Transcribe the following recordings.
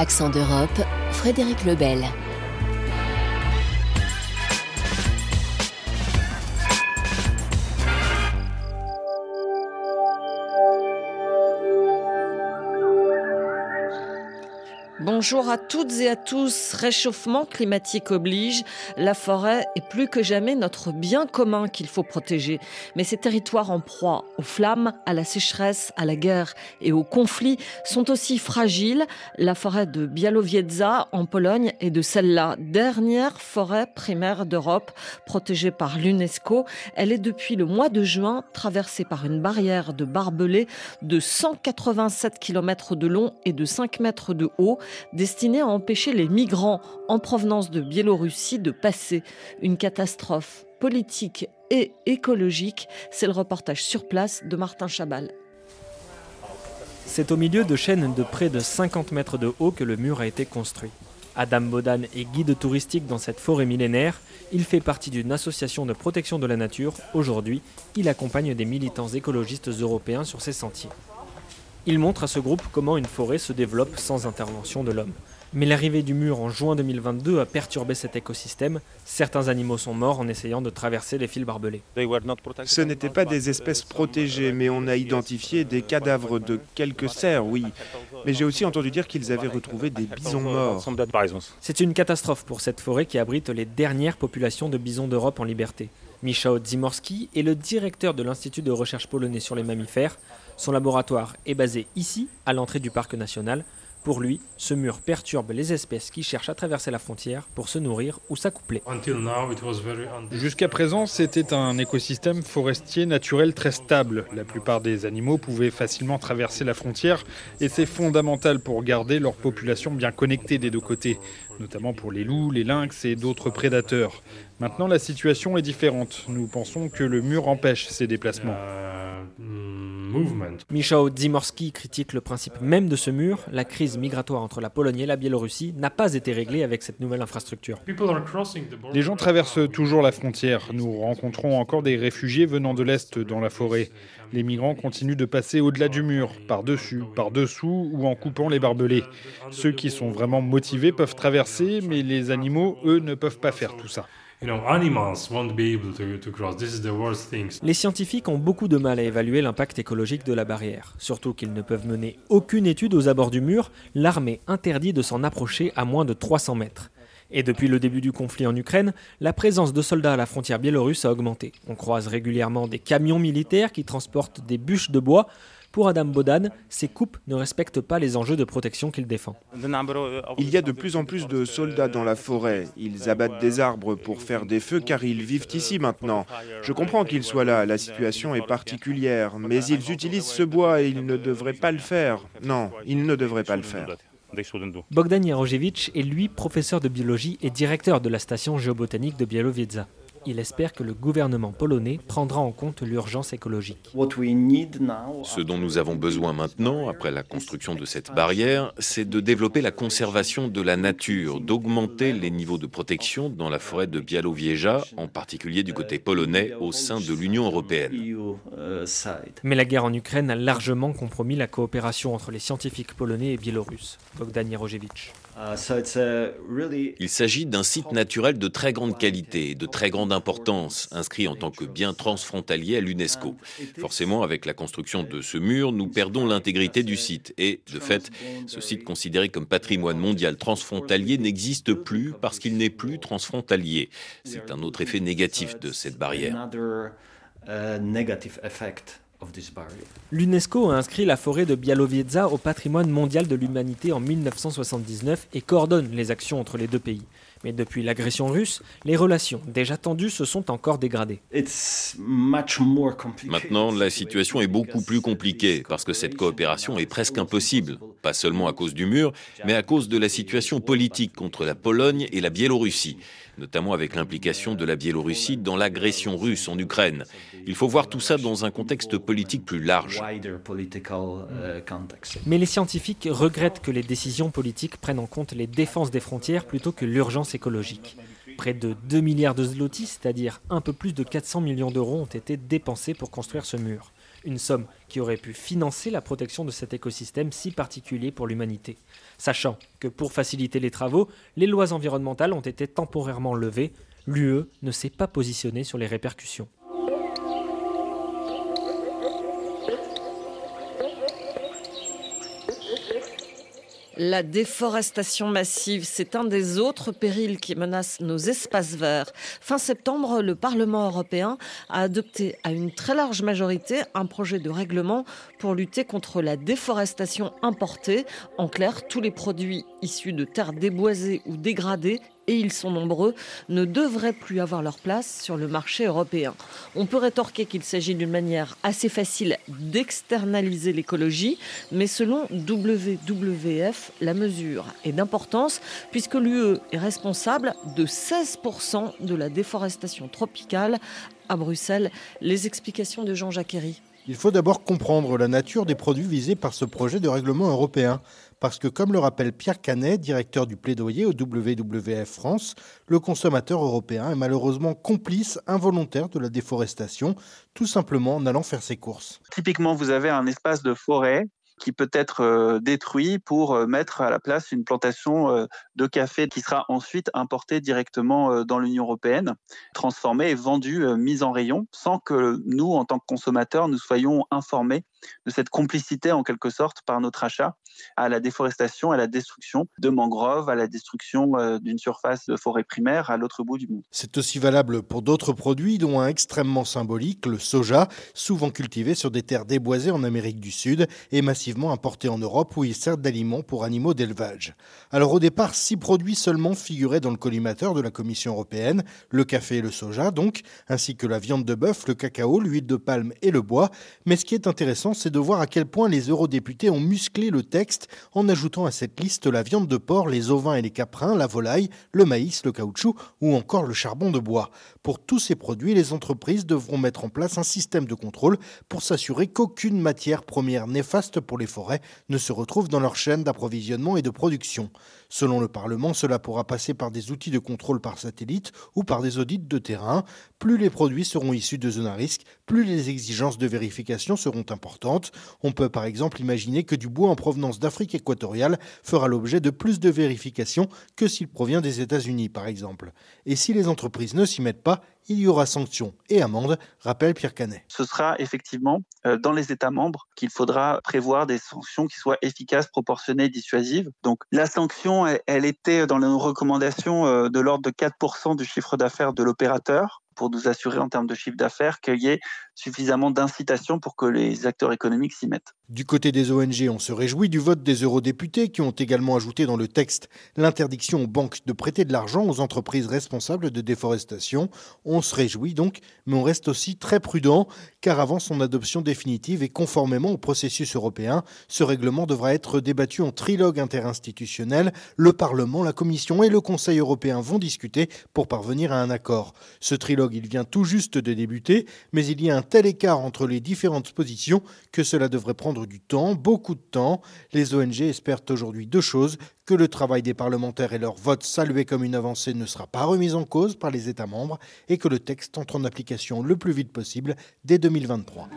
Accent d'Europe, Frédéric Lebel. Bonjour à toutes et à tous. Réchauffement climatique oblige, la forêt est plus que jamais notre bien commun qu'il faut protéger. Mais ces territoires en proie aux flammes, à la sécheresse, à la guerre et aux conflits sont aussi fragiles. La forêt de Białowieża en Pologne est de celle-là, dernière forêt primaire d'Europe, protégée par l'UNESCO. Elle est depuis le mois de juin traversée par une barrière de barbelés de 187 km de long et de 5 mètres de haut, destinée à empêcher les migrants en provenance de Biélorussie de passer. Une catastrophe politique et écologique, c'est le reportage sur place de Martin Chabal. C'est au milieu de chênes de près de 50 mètres de haut que le mur a été construit. Adam Bodan est guide touristique dans cette forêt millénaire. Il fait partie d'une association de protection de la nature. Aujourd'hui, il accompagne des militants écologistes européens sur ces sentiers. Il montre à ce groupe comment une forêt se développe sans intervention de l'homme. Mais l'arrivée du mur en juin 2022 a perturbé cet écosystème. Certains animaux sont morts en essayant de traverser les fils barbelés. Ce n'étaient pas des espèces protégées, mais on a identifié des cadavres de quelques cerfs, oui. Mais j'ai aussi entendu dire qu'ils avaient retrouvé des bisons morts. C'est une catastrophe pour cette forêt qui abrite les dernières populations de bisons d'Europe en liberté. Michał Zimorski est le directeur de l'Institut de recherche polonais sur les mammifères. Son laboratoire est basé ici, à l'entrée du parc national. Pour lui, ce mur perturbe les espèces qui cherchent à traverser la frontière pour se nourrir ou s'accoupler. Jusqu'à présent, c'était un écosystème forestier naturel très stable. La plupart des animaux pouvaient facilement traverser la frontière et c'est fondamental pour garder leur population bien connectée des deux côtés, notamment pour les loups, les lynx et d'autres prédateurs. Maintenant, la situation est différente. Nous pensons que le mur empêche ces déplacements. Michał Zimorski critique le principe même de ce mur. La crise migratoire entre la Pologne et la Biélorussie n'a pas été réglée avec cette nouvelle infrastructure. Les gens traversent toujours la frontière. Nous rencontrons encore des réfugiés venant de l'Est dans la forêt. Les migrants continuent de passer au-delà du mur, par-dessus, par-dessous ou en coupant les barbelés. Ceux qui sont vraiment motivés peuvent traverser, mais les animaux, eux, ne peuvent pas faire tout ça. Les scientifiques ont beaucoup de mal à évaluer l'impact écologique de la barrière. Surtout qu'ils ne peuvent mener aucune étude aux abords du mur. L'armée interdit de s'en approcher à moins de 300 mètres. Et depuis le début du conflit en Ukraine, la présence de soldats à la frontière biélorusse a augmenté. On croise régulièrement des camions militaires qui transportent des bûches de bois. Pour Adam Bodan, ces coupes ne respectent pas les enjeux de protection qu'il défend. Il y a de plus en plus de soldats dans la forêt. Ils abattent des arbres pour faire des feux car ils vivent ici maintenant. Je comprends qu'ils soient là, la situation est particulière, mais ils utilisent ce bois et ils ne devraient pas le faire. Non, ils ne devraient pas le faire. Bogdan Jarojewicz est lui professeur de biologie et directeur de la station géobotanique de Białowieża. Il espère que le gouvernement polonais prendra en compte l'urgence écologique. Ce dont nous avons besoin maintenant, après la construction de cette barrière, c'est de développer la conservation de la nature, d'augmenter les niveaux de protection dans la forêt de Białowieża, en particulier du côté polonais, au sein de l'Union européenne. Mais la guerre en Ukraine a largement compromis la coopération entre les scientifiques polonais et biélorusses. Bogdan Jarojewicz. Il s'agit d'un site naturel de très grande qualité et de très grande importance, inscrit en tant que bien transfrontalier à l'UNESCO. Forcément, avec la construction de ce mur, nous perdons l'intégrité du site. Et, de fait, ce site considéré comme patrimoine mondial transfrontalier n'existe plus parce qu'il n'est plus transfrontalier. C'est un autre effet négatif de cette barrière. L'UNESCO a inscrit la forêt de Białowieża au patrimoine mondial de l'humanité en 1979 et coordonne les actions entre les deux pays. Mais depuis l'agression russe, les relations déjà tendues se sont encore dégradées. Maintenant, la situation est beaucoup plus compliquée parce que cette coopération est presque impossible. Pas seulement à cause du mur, mais à cause de la situation politique entre la Pologne et la Biélorussie, notamment avec l'implication de la Biélorussie dans l'agression russe en Ukraine. Il faut voir tout ça dans un contexte politique plus large. Mais les scientifiques regrettent que les décisions politiques prennent en compte les défenses des frontières plutôt que l'urgence écologique. Près de 2 milliards de zlotys, c'est-à-dire un peu plus de 400 millions d'euros, ont été dépensés pour construire ce mur. Une somme qui aurait pu financer la protection de cet écosystème si particulier pour l'humanité. Sachant que pour faciliter les travaux, les lois environnementales ont été temporairement levées, l'UE ne s'est pas positionnée sur les répercussions. La déforestation massive, c'est un des autres périls qui menacent nos espaces verts. Fin septembre, le Parlement européen a adopté à une très large majorité un projet de règlement pour lutter contre la déforestation importée. En clair, tous les produits issus de terres déboisées ou dégradées, et ils sont nombreux, ne devraient plus avoir leur place sur le marché européen. On peut rétorquer qu'il s'agit d'une manière assez facile d'externaliser l'écologie, mais selon WWF, la mesure est d'importance puisque l'UE est responsable de 16% de la déforestation tropicale. À Bruxelles, les explications de Jean-Jacques Herry. Il faut d'abord comprendre la nature des produits visés par ce projet de règlement européen. Parce que, comme le rappelle Pierre Canet, directeur du plaidoyer au WWF France, le consommateur européen est malheureusement complice involontaire de la déforestation, tout simplement en allant faire ses courses. Typiquement, vous avez un espace de forêt qui peut être détruit pour mettre à la place une plantation de café qui sera ensuite importée directement dans l'Union européenne, transformée et vendue, mise en rayon, sans que nous, en tant que consommateurs, nous soyons informés de cette complicité en quelque sorte par notre achat à la déforestation, à la destruction de mangroves, à la destruction d'une surface de forêt primaire à l'autre bout du monde. C'est aussi valable pour d'autres produits, dont un extrêmement symbolique, le soja, souvent cultivé sur des terres déboisées en Amérique du Sud et massivement importé en Europe où il sert d'aliment pour animaux d'élevage. Alors au départ, 6 produits seulement figuraient dans le collimateur de la Commission européenne, le café et le soja donc, ainsi que la viande de bœuf, le cacao, l'huile de palme et le bois. Mais ce qui est intéressant, c'est de voir à quel point les eurodéputés ont musclé le texte en ajoutant à cette liste la viande de porc, les ovins et les caprins, la volaille, le maïs, le caoutchouc ou encore le charbon de bois. Pour tous ces produits, les entreprises devront mettre en place un système de contrôle pour s'assurer qu'aucune matière première néfaste pour les forêts ne se retrouve dans leur chaîne d'approvisionnement et de production. Selon le Parlement, cela pourra passer par des outils de contrôle par satellite ou par des audits de terrain. Plus les produits seront issus de zones à risque, plus les exigences de vérification seront importantes. On peut par exemple imaginer que du bois en provenance d'Afrique équatoriale fera l'objet de plus de vérifications que s'il provient des États-Unis par exemple. Et si les entreprises ne s'y mettent pas, il y aura sanctions et amendes, rappelle Pierre Canet. Ce sera effectivement dans les États membres qu'il faudra prévoir des sanctions qui soient efficaces, proportionnées et dissuasives. Donc la sanction, elle était dans nos recommandations de l'ordre de 4% du chiffre d'affaires de l'opérateur, pour nous assurer en termes de chiffre d'affaires qu'il y ait suffisamment d'incitation pour que les acteurs économiques s'y mettent. Du côté des ONG, on se réjouit du vote des eurodéputés qui ont également ajouté dans le texte l'interdiction aux banques de prêter de l'argent aux entreprises responsables de déforestation. On se réjouit donc, mais on reste aussi très prudent, car avant son adoption définitive et conformément au processus européen, ce règlement devra être débattu en trilogue interinstitutionnel. Le Parlement, la Commission et le Conseil européen vont discuter pour parvenir à un accord. Ce trilogue, il vient tout juste de débuter, mais il y a un tel écart entre les différentes positions que cela devrait prendre du temps, beaucoup de temps. Les ONG espèrent aujourd'hui 2 choses, que le travail des parlementaires et leur vote salué comme une avancée ne sera pas remis en cause par les États membres et que le texte entre en application le plus vite possible dès 2023.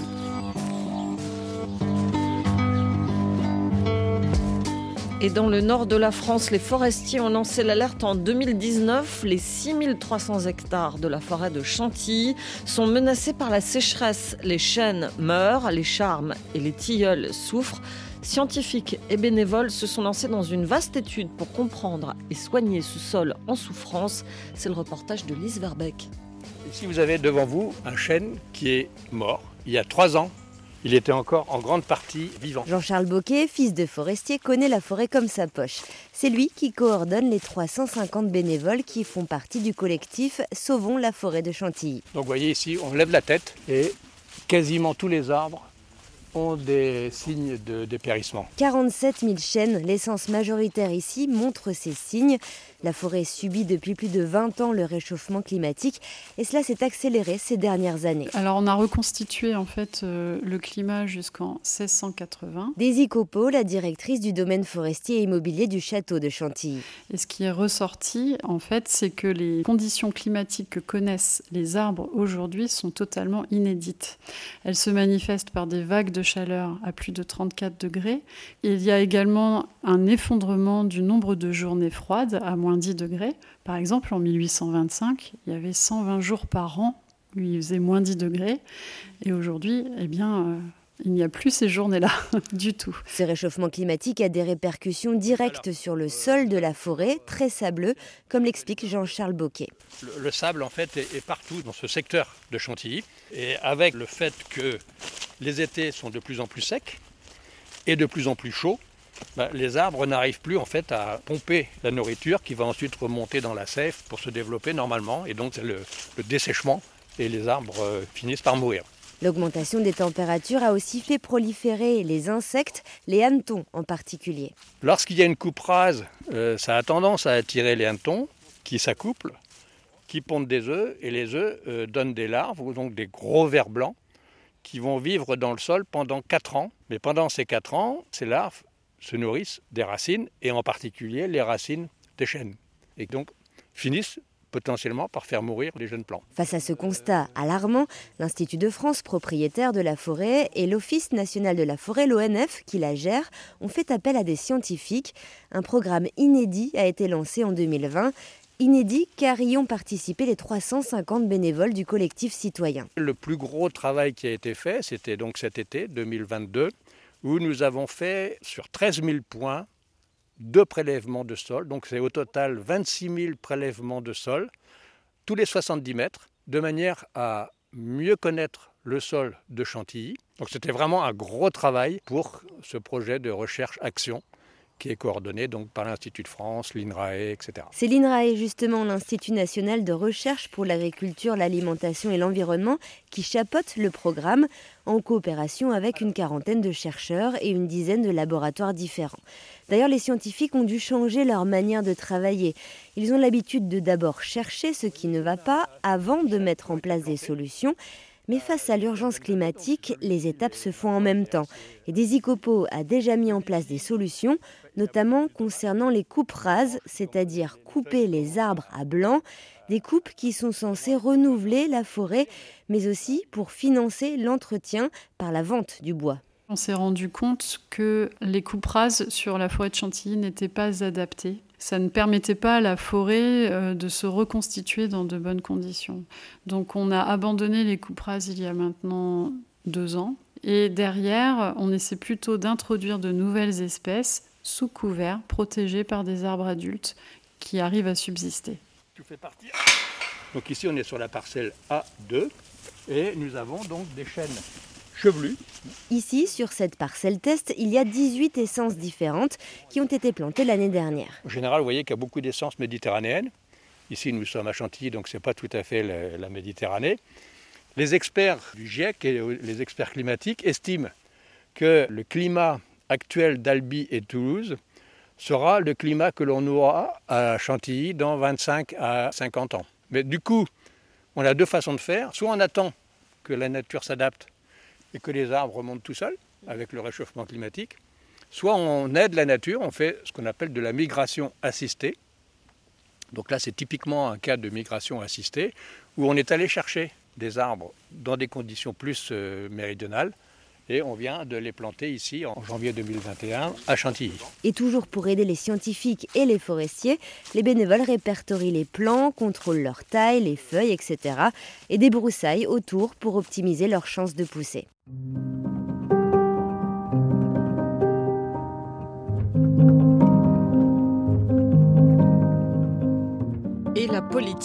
Et dans le nord de la France, les forestiers ont lancé l'alerte en 2019. Les 6300 hectares de la forêt de Chantilly sont menacés par la sécheresse. Les chênes meurent, les charmes et les tilleuls souffrent. Scientifiques et bénévoles se sont lancés dans une vaste étude pour comprendre et soigner ce sol en souffrance. C'est le reportage de Lise Verbeek. Ici, vous avez devant vous un chêne qui est mort il y a 3 ans. Il était encore en grande partie vivant. Jean-Charles Boquet, fils de forestier, connaît la forêt comme sa poche. C'est lui qui coordonne les 350 bénévoles qui font partie du collectif Sauvons la forêt de Chantilly. Donc vous voyez ici, on lève la tête et quasiment tous les arbres ont des signes de dépérissement. 47 000 chênes, l'essence majoritaire ici, montre ces signes. La forêt subit depuis plus de 20 ans le réchauffement climatique et cela s'est accéléré ces dernières années. Alors on a reconstitué en fait le climat jusqu'en 1680. Daisy Copeau, la directrice du domaine forestier et immobilier du château de Chantilly. Et ce qui est ressorti en fait, c'est que les conditions climatiques que connaissent les arbres aujourd'hui sont totalement inédites. Elles se manifestent par des vagues de chaleur à plus de 34 degrés. Il y a également un effondrement du nombre de journées froides à moins 10 degrés. Par exemple, en 1825, il y avait 120 jours par an où il faisait moins 10 degrés. Et aujourd'hui, il n'y a plus ces journées-là du tout. Ce réchauffement climatique a des répercussions directes sur le sol de la forêt, très sableux, comme l'explique Jean-Charles Boquet. Le sable, en fait, est partout dans ce secteur de Chantilly. Et avec le fait que les étés sont de plus en plus secs et de plus en plus chauds, les arbres n'arrivent plus en fait à pomper la nourriture qui va ensuite remonter dans la sève pour se développer normalement. Et donc c'est le dessèchement et les arbres finissent par mourir. L'augmentation des températures a aussi fait proliférer les insectes, les hannetons en particulier. Lorsqu'il y a une coupe rase, ça a tendance à attirer les hannetons qui s'accouplent, qui pondent des œufs et les œufs donnent des larves, ou donc des gros vers blancs qui vont vivre dans le sol pendant 4 ans. Mais pendant ces 4 ans, ces larves se nourrissent des racines et en particulier les racines des chênes et donc finissent potentiellement par faire mourir les jeunes plants. Face à ce constat alarmant, l'Institut de France, propriétaire de la forêt, et l'Office national de la forêt, l'ONF, qui la gère, ont fait appel à des scientifiques. Un programme inédit a été lancé en 2020. Inédit car y ont participé les 350 bénévoles du collectif citoyen. Le plus gros travail qui a été fait, c'était donc cet été 2022, où nous avons fait sur 13 000 points 2 prélèvements de sol. Donc c'est au total 26 000 prélèvements de sol, tous les 70 mètres, de manière à mieux connaître le sol de Chantilly. Donc c'était vraiment un gros travail pour ce projet de recherche-action qui est coordonné donc par l'Institut de France, l'INRAE, etc. C'est l'INRAE, justement, l'Institut national de recherche pour l'agriculture, l'alimentation et l'environnement, qui chapeaute le programme en coopération avec une quarantaine de chercheurs et une dizaine de laboratoires différents. D'ailleurs, les scientifiques ont dû changer leur manière de travailler. Ils ont l'habitude de d'abord chercher ce qui ne va pas avant de mettre en place des solutions. Mais face à l'urgence climatique, les étapes se font en même temps. Et Daisy Copeau a déjà mis en place des solutions, notamment concernant les coupes rases, c'est-à-dire couper les arbres à blanc, des coupes qui sont censées renouveler la forêt, mais aussi pour financer l'entretien par la vente du bois. On s'est rendu compte que les coupes rases sur la forêt de Chantilly n'étaient pas adaptées. Ça ne permettait pas à la forêt de se reconstituer dans de bonnes conditions. Donc on a abandonné les coupes rases il y a maintenant 2 ans. Et derrière, on essaie plutôt d'introduire de nouvelles espèces sous couvert, protégées par des arbres adultes qui arrivent à subsister. Tout fait partie. Donc ici on est sur la parcelle A2 et nous avons donc des chênes chevelus. Ici, sur cette parcelle test, il y a 18 essences différentes qui ont été plantées l'année dernière. En général, vous voyez qu'il y a beaucoup d'essences méditerranéennes. Ici, nous sommes à Chantilly, donc ce n'est pas tout à fait la Méditerranée. Les experts du GIEC et les experts climatiques estiment que le climat actuel d'Albi et Toulouse sera le climat que l'on aura à Chantilly dans 25 à 50 ans. Mais du coup, on a 2 façons de faire. Soit on attend que la nature s'adapte et que les arbres remontent tout seuls avec le réchauffement climatique, soit on aide la nature, on fait ce qu'on appelle de la migration assistée. Donc là, c'est typiquement un cas de migration assistée où on est allé chercher des arbres dans des conditions plus méridionales et on vient de les planter ici en janvier 2021 à Chantilly. Et toujours pour aider les scientifiques et les forestiers, les bénévoles répertorient les plants, contrôlent leur taille, les feuilles, etc. et débroussaillent autour pour optimiser leurs chances de pousser. Et la politique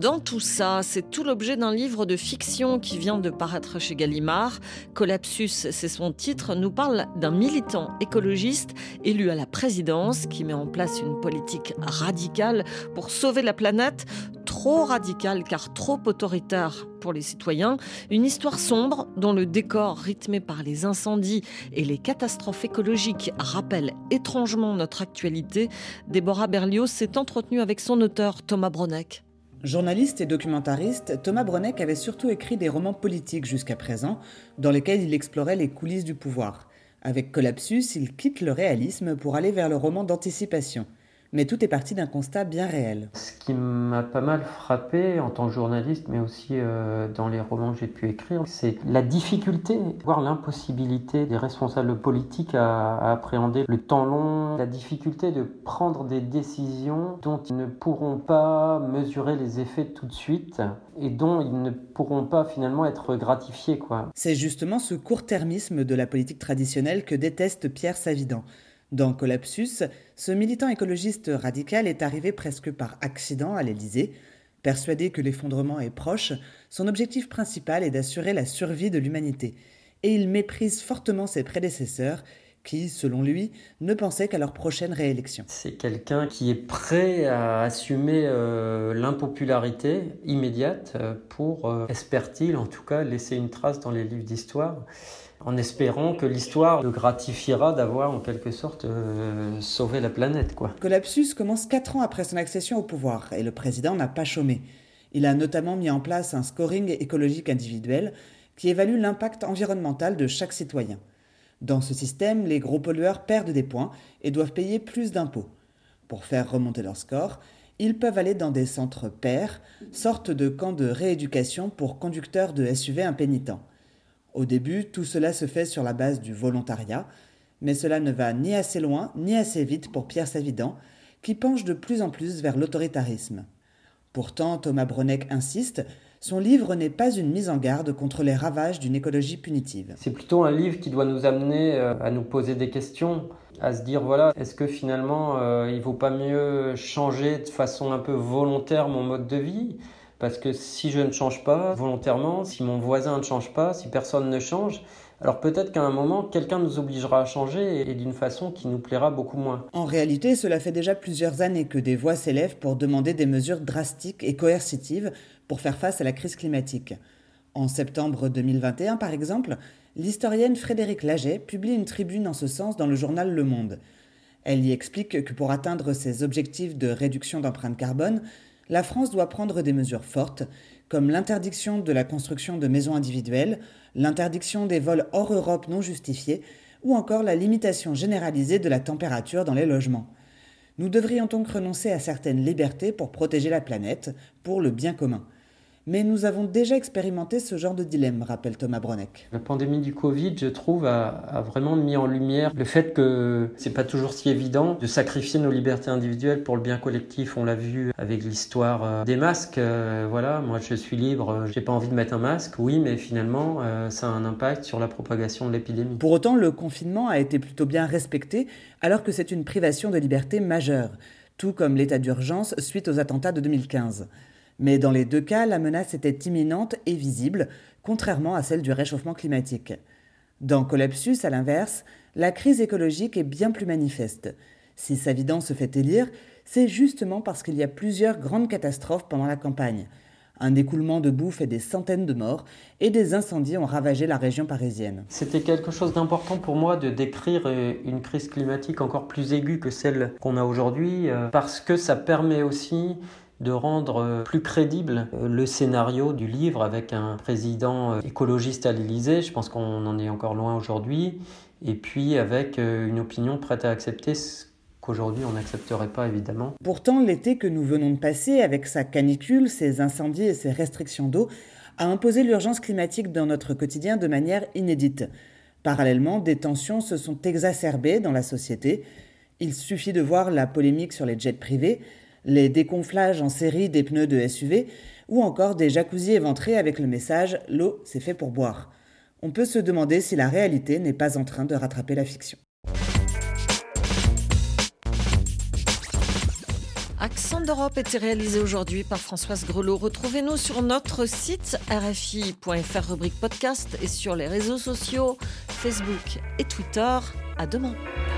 dans tout ça, c'est tout l'objet d'un livre de fiction qui vient de paraître chez Gallimard. Collapsus, c'est son titre, nous parle d'un militant écologiste élu à la présidence qui met en place une politique radicale pour sauver la planète, trop radicale car trop autoritaire pour les citoyens. Une histoire sombre dont le décor rythmé par les incendies et les catastrophes écologiques rappelle étrangement notre actualité. Déborah Berlioz s'est entretenue avec son auteur Thomas Broneck. Journaliste et documentariste, Thomas Broneck avait surtout écrit des romans politiques jusqu'à présent, dans lesquels il explorait les coulisses du pouvoir. Avec Collapsus, il quitte le réalisme pour aller vers le roman d'anticipation. Mais tout est parti d'un constat bien réel. Ce qui m'a pas mal frappé en tant que journaliste, mais aussi dans les romans que j'ai pu écrire, c'est la difficulté, voire l'impossibilité des responsables politiques à appréhender le temps long, la difficulté de prendre des décisions dont ils ne pourront pas mesurer les effets tout de suite et dont ils ne pourront pas finalement être gratifiés, quoi. C'est justement ce court-termisme de la politique traditionnelle que déteste Pierre Savidan. Dans Collapsus, ce militant écologiste radical est arrivé presque par accident à l'Élysée. Persuadé que l'effondrement est proche, son objectif principal est d'assurer la survie de l'humanité. Et il méprise fortement ses prédécesseurs qui, selon lui, ne pensaient qu'à leur prochaine réélection. C'est quelqu'un qui est prêt à assumer l'impopularité immédiate pour, espère-t-il en tout cas, laisser une trace dans les livres d'histoire, en espérant que l'histoire le gratifiera d'avoir en quelque sorte sauvé la planète, quoi. Collapsus commence 4 ans après son accession au pouvoir et le président n'a pas chômé. Il a notamment mis en place un scoring écologique individuel qui évalue l'impact environnemental de chaque citoyen. Dans ce système, les gros pollueurs perdent des points et doivent payer plus d'impôts. Pour faire remonter leur score, ils peuvent aller dans des centres pairs, sorte de camps de rééducation pour conducteurs de SUV impénitents. Au début, tout cela se fait sur la base du volontariat, mais cela ne va ni assez loin ni assez vite pour Pierre Savidan, qui penche de plus en plus vers l'autoritarisme. Pourtant, Thomas Broneck insiste, son livre n'est pas une mise en garde contre les ravages d'une écologie punitive. C'est plutôt un livre qui doit nous amener à nous poser des questions, à se dire voilà, est-ce que finalement il ne vaut pas mieux changer de façon un peu volontaire mon mode de vie ? Parce que si je ne change pas volontairement, si mon voisin ne change pas, si personne ne change, alors peut-être qu'à un moment, quelqu'un nous obligera à changer et d'une façon qui nous plaira beaucoup moins. En réalité, cela fait déjà plusieurs années que des voix s'élèvent pour demander des mesures drastiques et coercitives pour faire face à la crise climatique. En septembre 2021, par exemple, l'historienne Frédérique Laget publie une tribune en ce sens dans le journal Le Monde. Elle y explique que pour atteindre ses objectifs de réduction d'empreinte carbone, la France doit prendre des mesures fortes, comme l'interdiction de la construction de maisons individuelles, l'interdiction des vols hors Europe non justifiés, ou encore la limitation généralisée de la température dans les logements. Nous devrions donc renoncer à certaines libertés pour protéger la planète, pour le bien commun. Mais nous avons déjà expérimenté ce genre de dilemme, rappelle Thomas Broneck. La pandémie du Covid, je trouve, a vraiment mis en lumière le fait que c'est pas toujours si évident de sacrifier nos libertés individuelles pour le bien collectif. On l'a vu avec l'histoire des masques. Voilà, moi je suis libre, j'ai pas envie de mettre un masque. Oui, mais finalement, ça a un impact sur la propagation de l'épidémie. Pour autant, le confinement a été plutôt bien respecté, alors que c'est une privation de liberté majeure, tout comme l'état d'urgence suite aux attentats de 2015. Mais dans les deux cas, la menace était imminente et visible, contrairement à celle du réchauffement climatique. Dans Collapsus, à l'inverse, la crise écologique est bien plus manifeste. Si Savidan se fait élire, c'est justement parce qu'il y a plusieurs grandes catastrophes pendant la campagne. Un écoulement de boue fait des centaines de morts et des incendies ont ravagé la région parisienne. C'était quelque chose d'important pour moi de décrire une crise climatique encore plus aiguë que celle qu'on a aujourd'hui, parce que ça permet aussi de rendre plus crédible le scénario du livre avec un président écologiste à l'Élysée. Je pense qu'on en est encore loin aujourd'hui. Et puis avec une opinion prête à accepter ce qu'aujourd'hui on n'accepterait pas évidemment. Pourtant, l'été que nous venons de passer, avec sa canicule, ses incendies et ses restrictions d'eau, a imposé l'urgence climatique dans notre quotidien de manière inédite. Parallèlement, des tensions se sont exacerbées dans la société. Il suffit de voir la polémique sur les jets privés, les dégonflages en série des pneus de SUV ou encore des jacuzzis éventrés avec le message « L'eau, c'est fait pour boire ». On peut se demander si la réalité n'est pas en train de rattraper la fiction. Accent monde d'Europe était réalisé aujourd'hui par Françoise Grelot. Retrouvez-nous sur notre site rfi.fr rubrique podcast et sur les réseaux sociaux Facebook et Twitter. À demain.